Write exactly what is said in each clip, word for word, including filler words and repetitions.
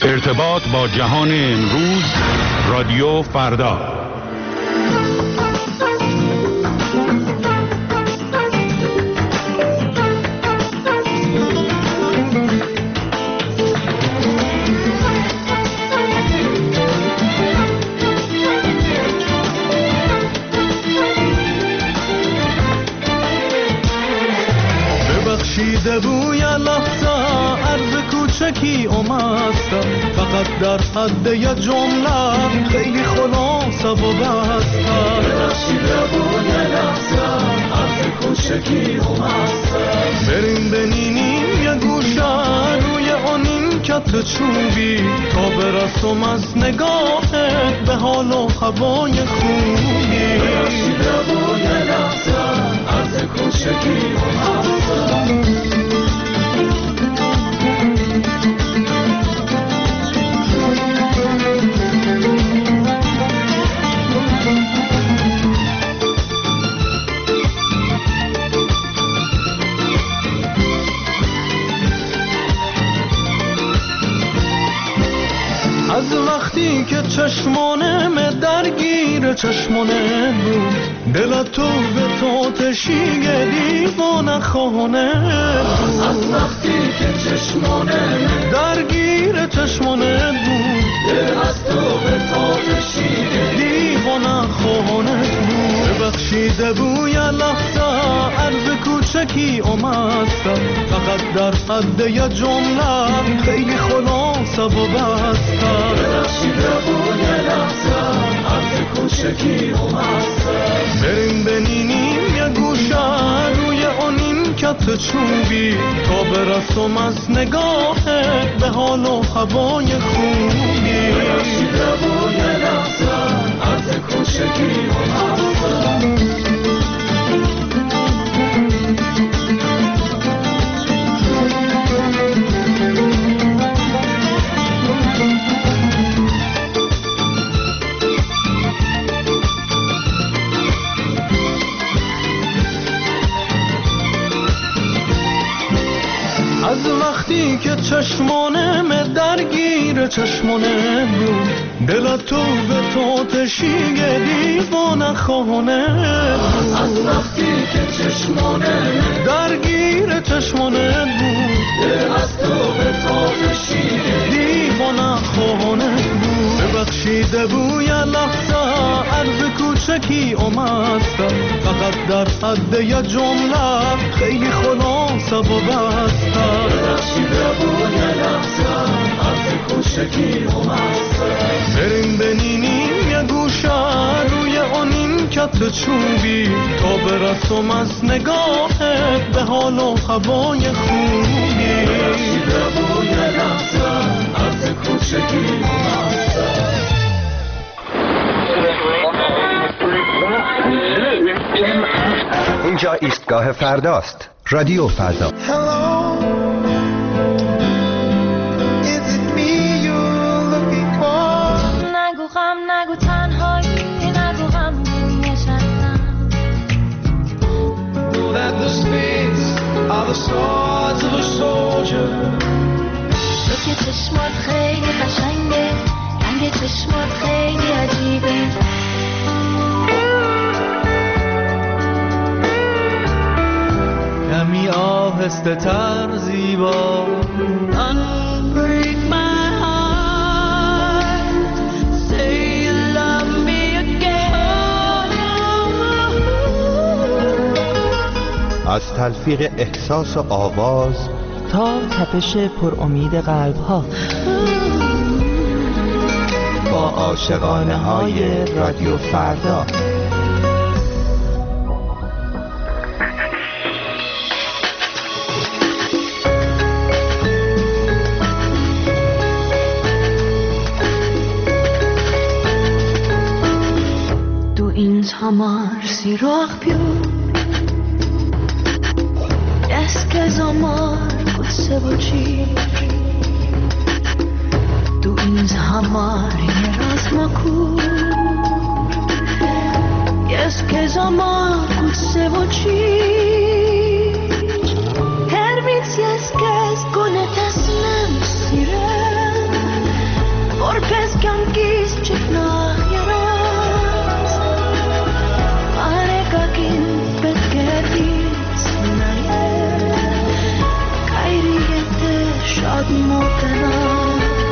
ارتباط با جهان امروز، رادیو فردا. ببخشیده بوی لحظه عرض کوچکی اومستم، فقط در حد یه جمله خیلی خلاصه و بستم. ببخشیده بوی لحظه عرض کوچکی اومستم، بریم بنینیم یه گوشه روی آنین کت چوبی تا برسم از نگاهت به حال و هوای خوبی. ببخشیده بوی لحظه عرض کوچکی اومستم. از وقتی که چشمانم درگیر چشمانه بود، دل تو به تو تشیه دیوانه خانه بود. از وقتی که چشمانم درگیر چشمانه بود، دل از تو به تو تشیه دیوانه خانه بود. ببخشیده بوی لحظه عرض کوچکی اومستم، فقط در حد یه جمله خیلی خلاصه و بستم. ببخشیده بوی لحظه عرض کوچکی اومستم، بریم بنینیم یه گوشه روی آنین کت چوبی تا برسم از نگاهت به حال و هوای خوبی. ببخشیده بوی لحظه عرض کوچکی اومستم. از وقتی که چشمانم درگیر چشمانه بود، دل تو به تو تشیه دیوانه خانه بود. از وقتی که چشمانم درگیر چشمانه بود، دل از تو به تو تشیه دیوانه خانه بود. ببخشیده بوی لحظه عرض کوچکی اومستم، فقط در حد یه جمله خیلی خلاصه و بستم. ببخشیده بوی لحظه عرض کوچکی اومستم، بریم بنینیم یه گوشه روی آنین کت چوبی تا برسم از نگاهت به حال و هوای خوبی. ببخشیده بوی لحظه عرض کوچکی اومستم. اینجا ایستگاه فرداست، رادیو فردا. نگو غم، نگو تنهایی، نگو غم نشستم. Know that the spades are the swords of a soldier. تو که چشمات خیلی قشنگه، رنگ چشمات خیلی عجیبه. کمی آهسته تر زیبا. Unbreak my heart, say you love me again. از تلفیق احساس و آواز تا تپش پر امید قلب ها، با عاشقانه های رادیو فردا. Amar si roh più es que zamar se voci tu ins hamar ras maku es que zamar se voci her mit es que es con tasnem sire شاد مردنا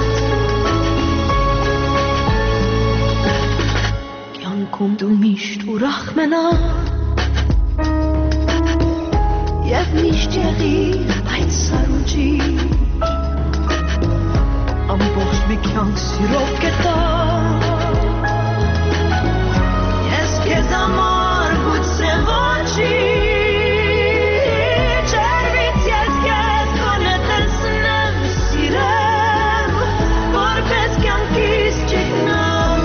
Jankum du mischt u rachmena Jak mishteri bait saruji Am bocht mi kjank sirop geta Yes ke zamar gut sevachi Červic yes kes konetes nem sirem Borpes kjankis čekna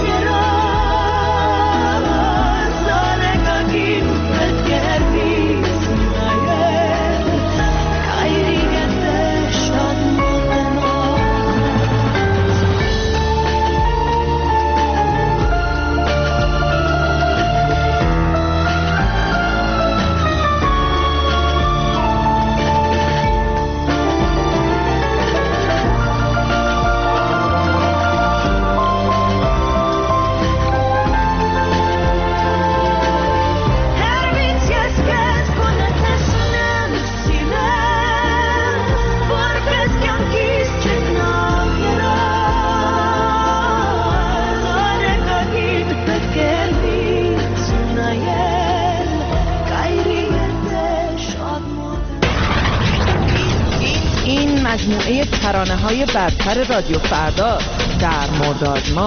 مجموعه ترانه‌های برتر رادیو فردا در مرداد ماه.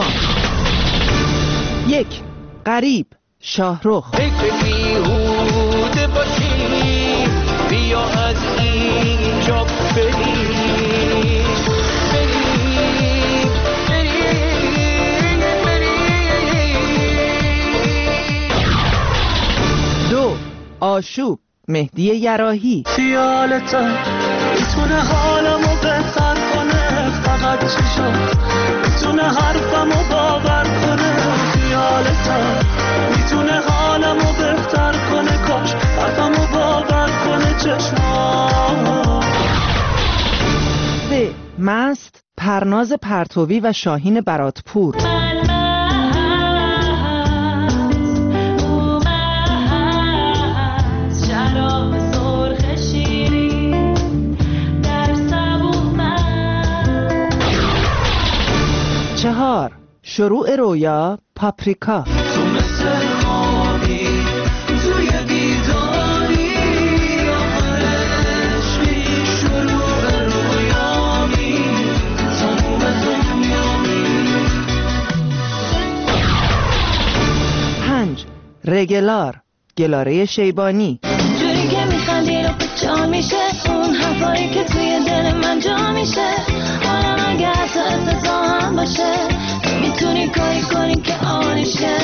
یک، غریب، شاهرخ. فکر بیهوده باشی بیا از اینجا بریم بریم بریم بریم. دو، آشوب، مهدی یراحی. خیالتم میتونه حالمو بهتر کنه، فقط چشات میتونه حرفمو باور کنه. خیالتم میتونه حالمو بهتر کنه، کاش حرفمو باور کنه چشمات. سه، مست، پرناز پرتوی و شاهین براتپور. چهار، شروع رویا، پاپریکا. تو مثل خوابی توی دیداری، آخرشی شروع رویامی، تموم دنیامی. پنج، رگلار، گلاره شیبانی. جوری که میخندی رو جا میشه، اون حرفایی که توی دل من جا میشه. حالا اگه حتی افتضاح باشه، میتونی کاری کنی که آنشه.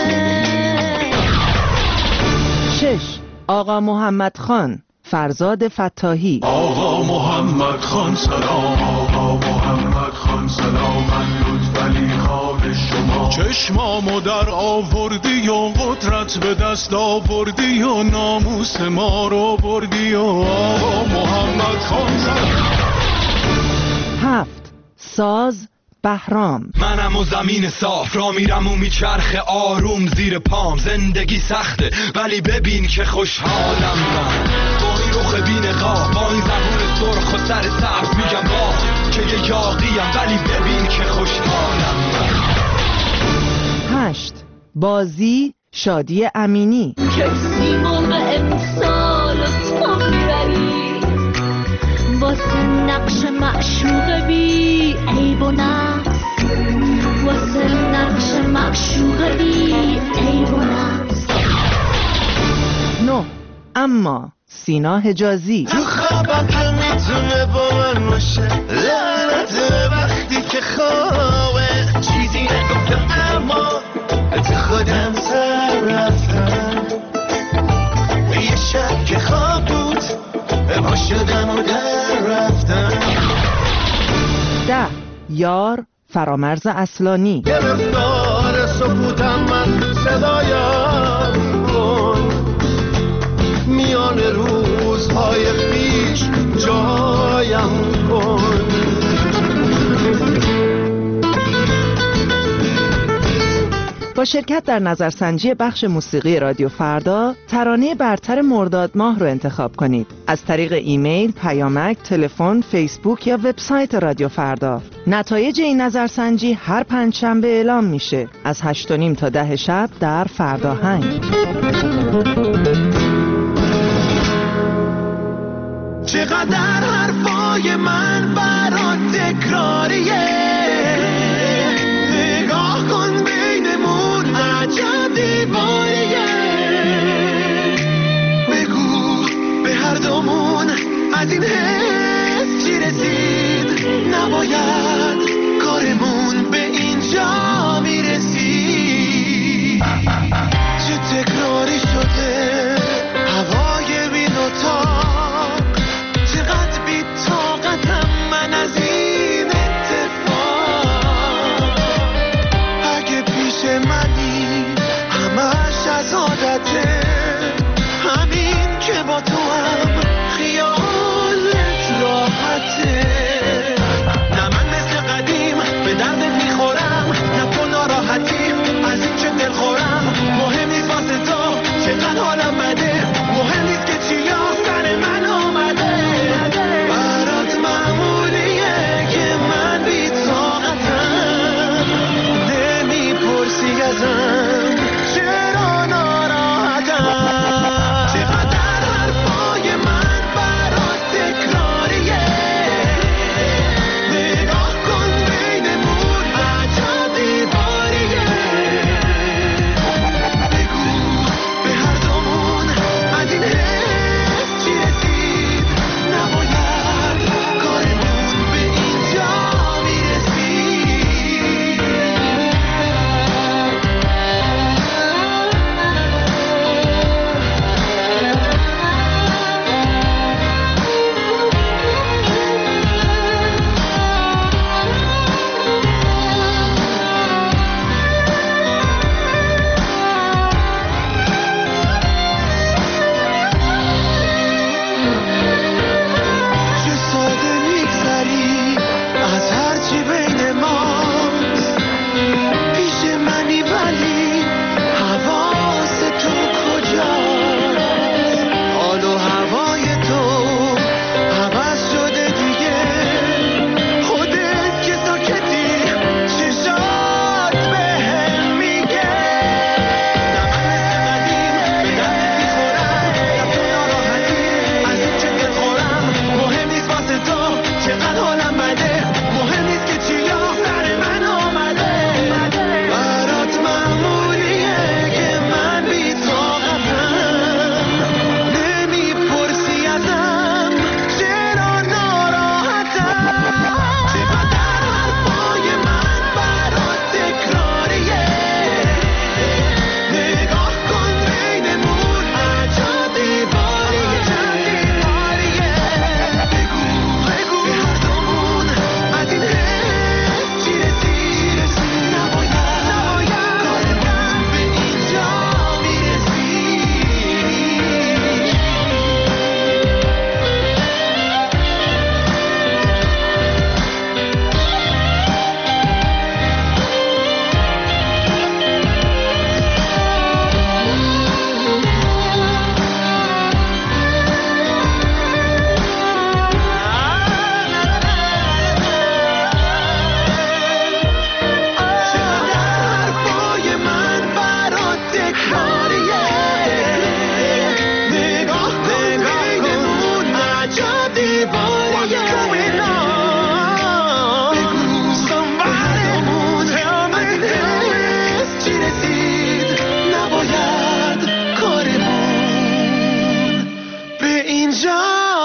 شش، آقا محمد خان، فرزاد فتاحی. آقا محمد خان سلام، آقا محمد خان سلام، من لطفعلی خان شما. چشمامو در آوردی و قدرت به دست آوردی و ناموس ما رو بردی و آقا محمد خان سلام. هفت، ساز، بهرام. منم و زمین صاف را میرم و میچرخه آروم زیر پام. زندگی سخته ولی ببین که خوشحالم من، با این رخ بی نقاب، با این زبون سرخ و سر سبز میگم با که یه یاقیم، ولی ببین که خوشحالم من. هشت، بازی، شادی امینی. کسی موقع امسال و تو میبری، واسه نقش معشوق بی عیب و نقص، واسه نقش معشوق بی عیب و نقص. نه، اما، سینا حجازی. تو خوابم که میتونه با من باشه، لعنت وقتی که خوابه چیزی نگفتم اما تو خودم سر رفتم. یه شب که خواب بود پا شدم و در رفتم. ده، یار، فرامرز اصلانی. گرفتار سکوتم من، صدایم کن میان روزهای پیش جایم کن. با با شرکت در نظرسنجی بخش موسیقی رادیو فردا ترانه برتر مرداد ماه رو انتخاب کنید. از طریق ایمیل، پیامک، تلفن، فیسبوک یا وبسایت رادیو فردا. نتایج این نظرسنجی هر پنجشنبه اعلام میشه از هشت و نیم تا ده شب در فرداهنگ. چقدر حرفای من برات تکراریه، نگاه کن بینمون عجب دیواریه، بگو به هر دومون از این حس چی رسید، نباید کارمون به اینجا میرسید. چه تکراری شده هوای بی اتاق، چقدر بی طاقتم من از این اتفاق. اگه پیش منی همش از عادته، همین که با تو هم خیالت راحته. نه من مثل قدیم به دردت میخورم، نه تو ناراحتی از این چه دل خورم. مهم نیست واسه تو چقدر حالم بده، مهم نیست که چیا سر من آمده. برات معمولیه که من بی طاقتم، نمیپرسی ازم چرا ناراحتم. چقدر حرفای من برات تکراریه، نگاه کن بینمون عجب دیواریه، بگو به هر دومون از این حس چی رسید، نباید کارمون به اینجا میرسید. چه ساده میگذری از هرچی بین ماست، پیش منی ولی حواس تو کجاست. حال و هوای تو عوض شده دیگه، خودت که ساکتی چشات بهم میگه. نه من مثل قدیم به دردت میخورم، نه تو ناراحتی از این چه دل خورم. مهم نیست واسه تو چقدر حالم بده، مهم نیست که چیا سر من آمده. برات معمولیه که من بی طاقتم، نمیپرسی ازم چرا ناراحتم. چقدر حرفای من برات تکراریه، نگاه کن بینمون عجب دیواریه، بگو بگو به هر دومون از این حس چی رسید، نباید کارمون به اینجا چقدر حرفای من برات تکراریه، نگاه کن بینمون عجب دیواریه، بگو سنبرمون از این حس چی رسید، نباید کارمون به اینجا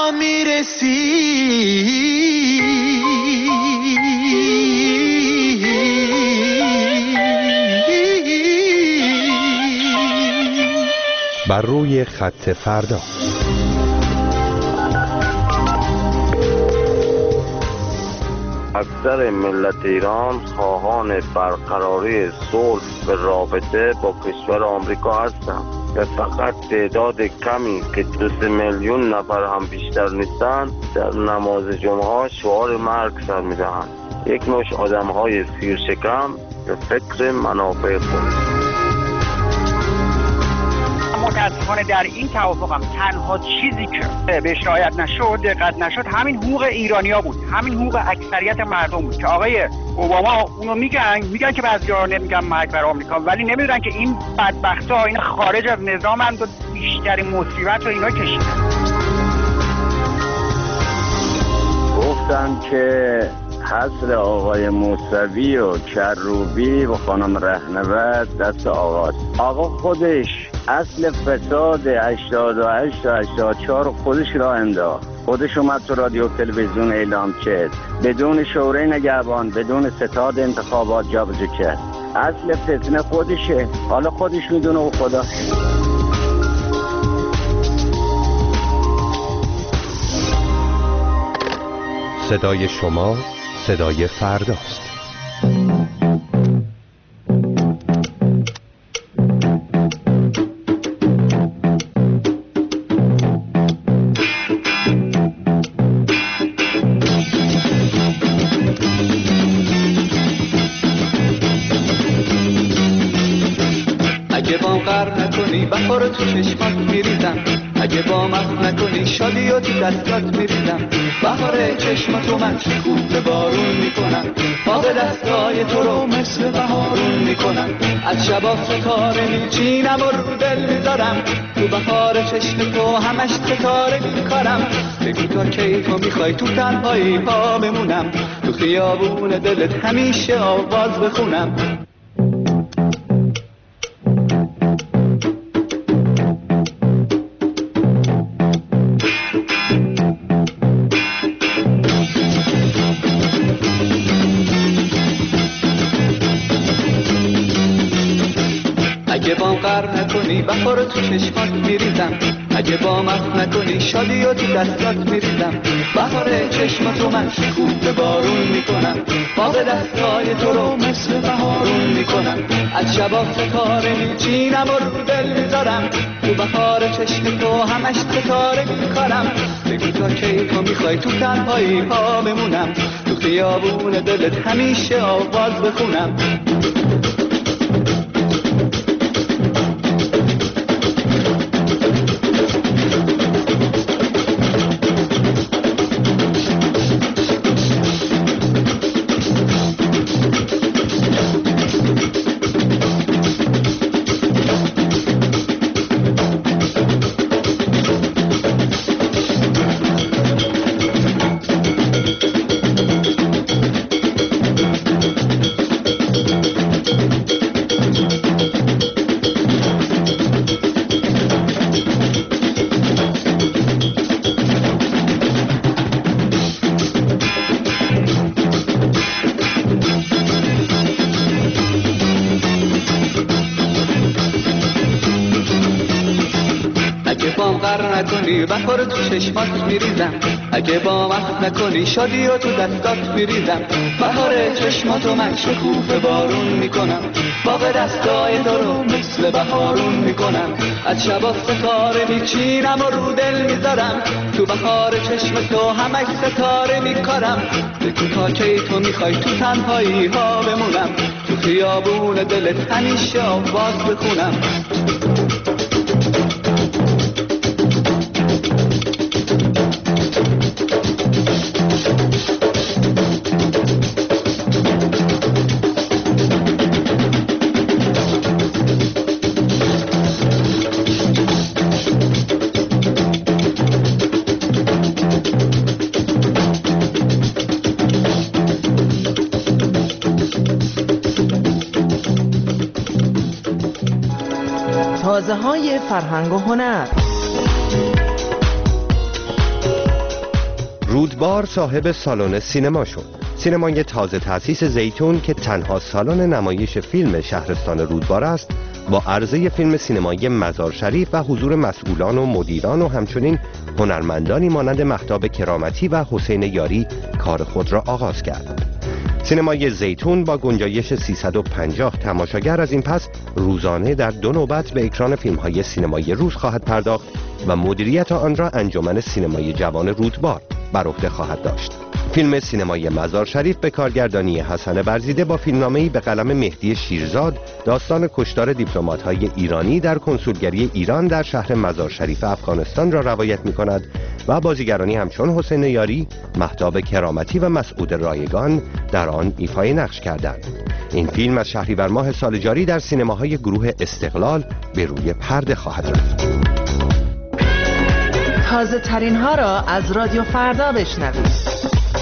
میرسید. بر روی خط فردا. اکثر ملت ایران خواهان برقراری صلح به رابطه با کشور آمریکا هستند و فقط تعداد کمی که دو سه میلیون نفر هم بیشتر نیستند در نماز جمعه شعار مرگ سر میدهند. یک نوع آدم‌های سیرشکم به فکر منافع خود. متاسفانه در این توافقم تنها چیزی که بهش رعایت نشد، دقت نشد، همین حقوق ایرانیا بود، همین حقوق اکثریت مردم بود که آقای اوباما اونو میگن میگن که بعضی‌ها نمیگن مرگ بر آمریکا، ولی نمیدونن که این بدبخت‌ها این خارج از نظامن و بیشترین مصیبت رو اینا کشیدن. گفتن که حصر آقای موسوی و کروبی و خانم رهنورد دست آقاست. آقا خودش اصل فساد هشتاد و هشت تا هشتاد و چهار خودش را انداخت، خودش اومد تو رادیو تلویزیون اعلام کرد، بدون شورای نگهبان، بدون ستاد انتخابات جابجا کرد. اصل فتنه خودشه، حالا خودش میدونه و خدا. صدای شما صدای فرداست. اگه با قرب نکنی بخور تو چشمات میریزم، اگه با مخ نکنی شادی و تو دستات میریزم، بهار چشماتو من شکوفه بارون میکنم، باغ دستای تو رو مثل بهارون میکنم، از شبا ستاره میچینم و رو دل میذارم، تو بهار چشم تو همش ستاره میکارم، بگو تا کی تو میخوای تو تنهایی پا بمونم، تو خیابون دلت همیشه آواز بخونم. اگه با قرب نکنی بخور تو چشمات میریزم، اگه با مخ نکنی شادی و تو دستات میریزم، بهار چشماتو من شکوفه بارون میکنم، باغ دستای تو رو مثل بهارون میکنم، از شبا ستاره میچینم و رو دل میذارم، تو بهار چشم تو همش ستاره میکارم، بگو تا کی تو میخوای تو تنهایی پا بمونم، تو خیابون دلت همیشه آواز بخونم. نکنی بخور تو چشمات میریزم، اگه با مخ نکنی شادی و تو دستات میریزم، بهار چشماتو من شکوفه بارون میکنم، باغ دستای تو رو مثل بهارون میکنم، از شبا ستاره میچینم و رو دل میذارم، تو بهار چشم تو همش ستاره میکارم، بگو تا کی تو میخوای تو تنهایی ها بمونم، تو خیابون دلت همیشه آواز بخونم. تازه های فرهنگ و هنر. رودبار صاحب سالن سینما شد. سینمای تازه تأسیس زیتون که تنها سالن نمایش فیلم شهرستان رودبار است، با عرضه فیلم سینمایی مزار شریف و حضور مسئولان و مدیران و همچنین هنرمندانی مانند مهتاب کرامتی و حسین یاری کار خود را آغاز کرد. سینمای زیتون با گنجایش سیصد و پنجاه تماشاگر از این پس روزانه در دو نوبت به اکران فیلم‌های سینمایی روز خواهد پرداخت و مدیریت آن را انجمن سینمای جوان رودبار بر عهده خواهد داشت. فیلم سینمایی مزار شریف به کارگردانی حسن برزیده با فیلمنامه‌ای به قلم مهدی شیرزاد داستان کشتار دیپلمات‌های ایرانی در کنسولگری ایران در شهر مزار شریف افغانستان را روایت می‌کند و بازیگرانی همچون حسین یاری، مهتاب کرامتی و مسعود رایگان در آن ایفای نقش کردند. این فیلم از شهریور ماه سال جاری در سینماهای گروه استقلال به روی پرده خواهد رفت. تازه ترین ها را از رادیو فردا بشنوید.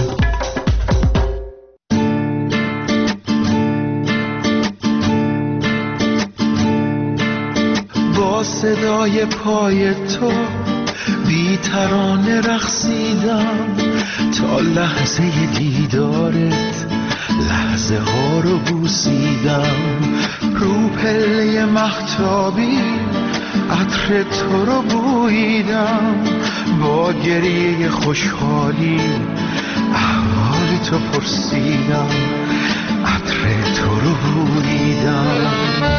با صدای پای تو بی ترانه رقصیدم تا لحظه دیدارت، لحظه ها رو بوسیدم. رو پله مهتابی عطر تو رو بوییدم، با گریه خوشحالی احوال تو پرسیدم، عطر تو رو بوییدم.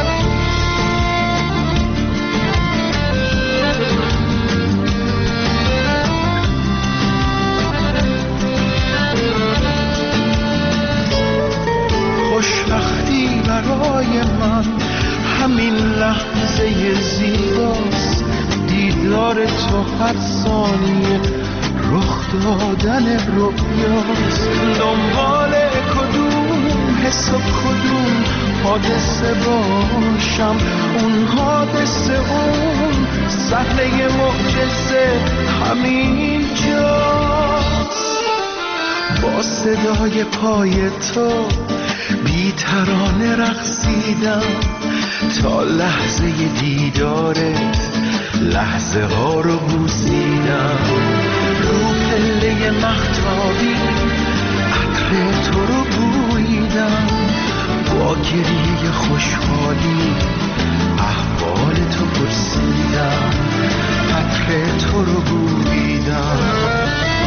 خوشبختی برای من همین لحظه زیباست، دیدار تو هر ثانیه رخ دادن رویاست. دنبال کدوم حس و کدوم حادثه باشم، اون حادثه اون صحنه معجزه همین جاست. با صدای پای تو بی ترانه رقصیدم تا لحظه دیدارت، لحظه ها رو بوسیدم. رو پله مهتابی عطر تو رو بوییدم، با گریه خوشحالی احوال تو پرسیدم، عطر تو رو بوییدم.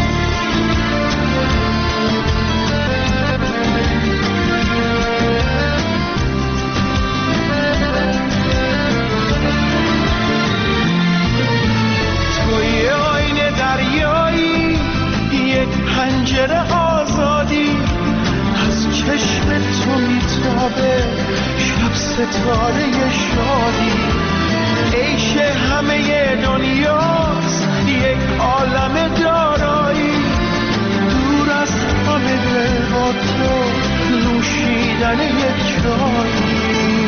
پنجره آزادی از چشم تو میتابه، شب ستاره شادی. عیش همه دنیاست یک عالم دارایی، دور از همه دل با تو نوشیدن یک چایی.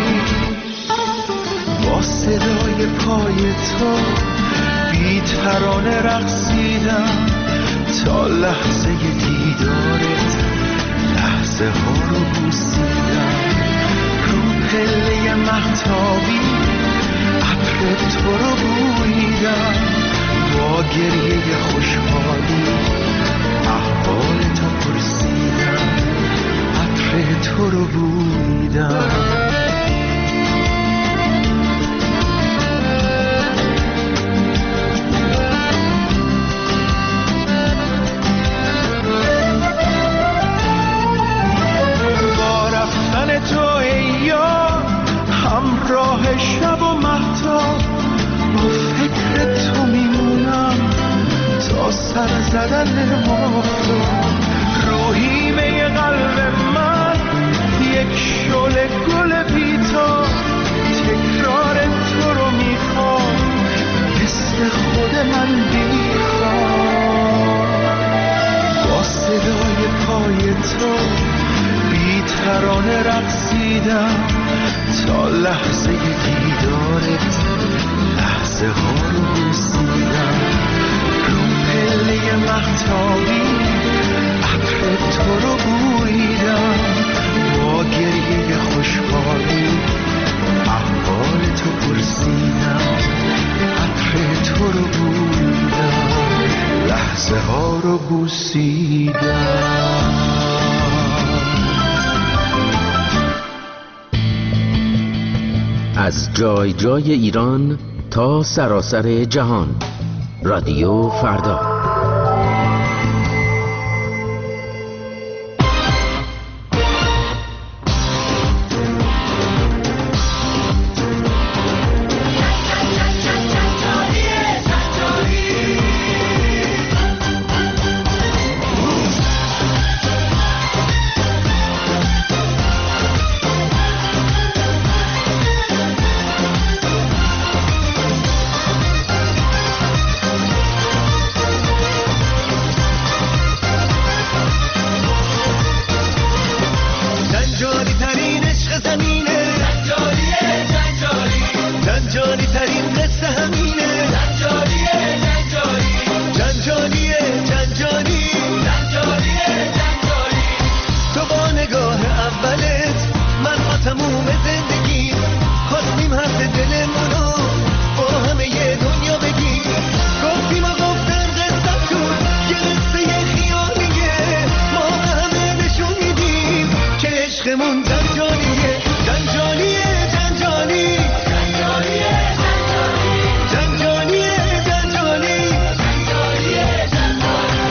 با صدای پای تو بی ترانه رقصیدم تا لحظه دیدارت، لحظه ها رو بوسیدم. رو پله مهتابی عطر تو رو بوییدم، با گریه خوشحالی احوال تو پرسیدم، عطر تو رو بوییدم. همراه شب و مهتاب با فکر تو میمونم تا سر زدن آفتاب. روحیمه قلب من یک شعله گل بی‌تاب، تکرار تو رو میخوام مثل خود من بیخوام. با صدای پای تو بی ترانه رقصیدم تا لحظه دیدارت، لحظه ها رو بوسیدم. رو پله مهتابی عطر تو رو بوییدم، با گریه خوشحالی احوال تو پرسیدم، عطر تو رو بوییدم، لحظه ها رو بوسیدم. از جای جای ایران تا سراسر جهان، رادیو فردا. تموم زندگی خواستیم حرف دلمونو با همه یه دنیا بگیم. گفتیم و گفتن قصتون یه قصه خیالیه، ما به همه نشون میدیم که عشقمون جنجالیه جنجالیه جنجالی جنجالیه جنجالیه جنجالی جنجالیه جنجالی.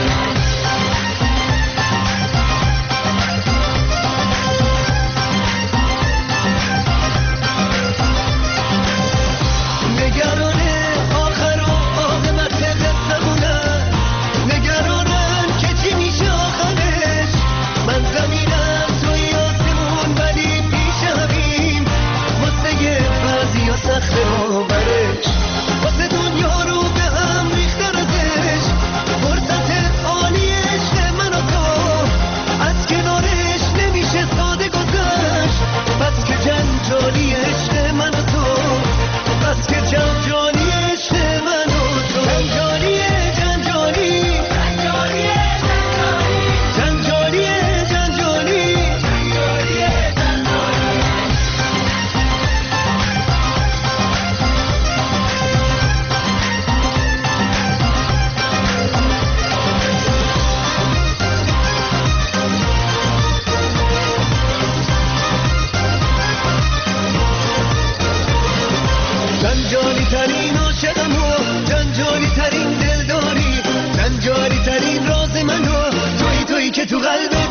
نگرانه آخر و عاقبت قصه‌مونن، نگرانن که چی میشه آخرش. من زمینم توی آسمون ولی پیش همیم، واسه بعضیا سخته باورش، واسه دنیا رو به هم ریختن ازش. فرصت عالی عشق من و تو از کنارش نمیشه ساده گذشت. بس که جنجالی عشق من و تو، بس که جنجالی عشق من و تو. جنجالیه جنجالی جنجالیه جنجالی جنجالیه جنجالی جنجالیه جنجالی. جنجالی ترین عاشقم و جنجالی ترین دلداری، جنجالی ترین راز من و توی توی که تو قلب